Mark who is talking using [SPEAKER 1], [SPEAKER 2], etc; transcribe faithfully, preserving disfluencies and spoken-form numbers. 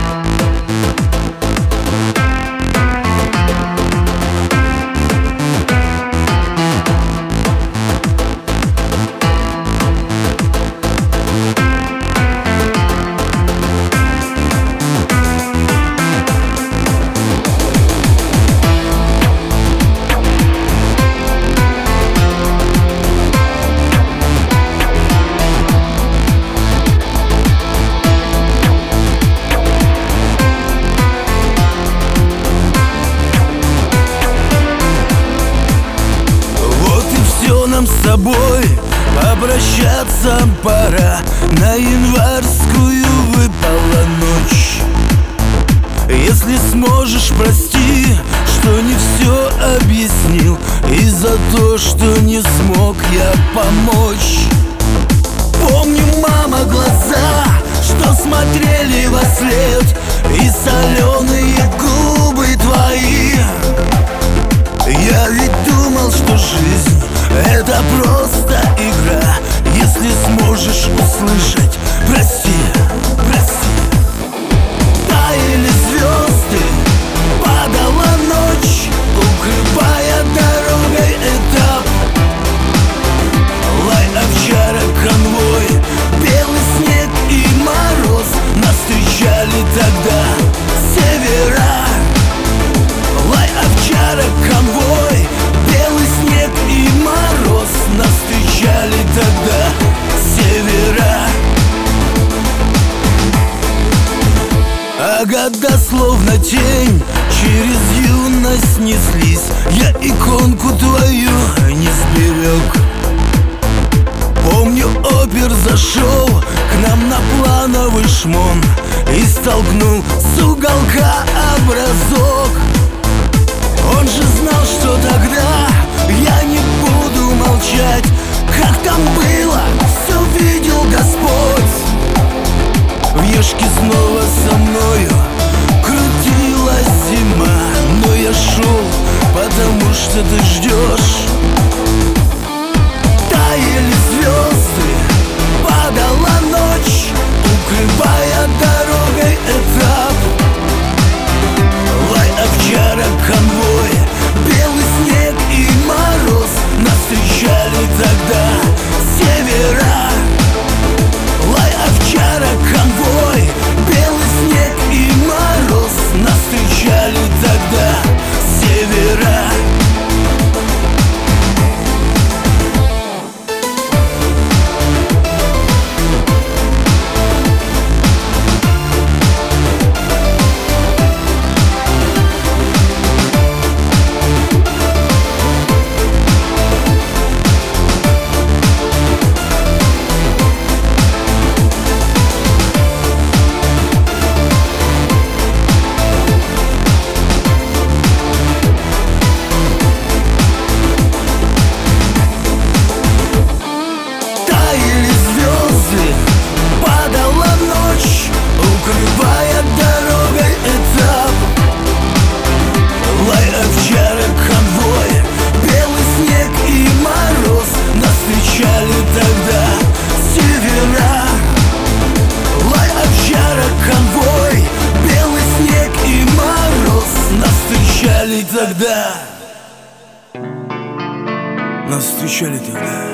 [SPEAKER 1] С тобой попрощаться пора. На январскую выпала ночь. Если сможешь, прости, что не все объяснил, и за то, что не смог я помочь. Помню, мама, глаза, что смотрели во след, и соленые губы твои. Я ведь думал, что жизнь — это просто игра. Если сможешь услышать, прости, прости. Таяли звезды, падала ночь, укрывая дорогой этап. Лай овчарок, конвой, белый снег и мороз нас встречали тогда с севера. Лай овчарок, конвой, белый снег и мороз нас встречали тогда с севера. А года словно тень через юность неслись. Я иконку твою не сберег. Помню, опер зашел к нам на плановый шмон и столкнул с уголка образок. Он же знал, что тогда я не буду молчать. Как там было, все видел Господь. Вьюшки снова со мною крутилась зима, но я шел, потому что ты ждешь. Таяли звезды, падала ночь, укрывая дорогой этап. Лай овчарок, конвой, белый снег и мороз нас встречали тогда с севера. Лай овчарок, конвой, белый снег и мороз нас встречали тогда с севера. Укрывая дорогой этап. Лай овчарок, конвой, белый снег и мороз нас встречали тогда с севера. Лай овчарок, конвой, белый снег и мороз нас встречали тогда. Нас встречали тогда.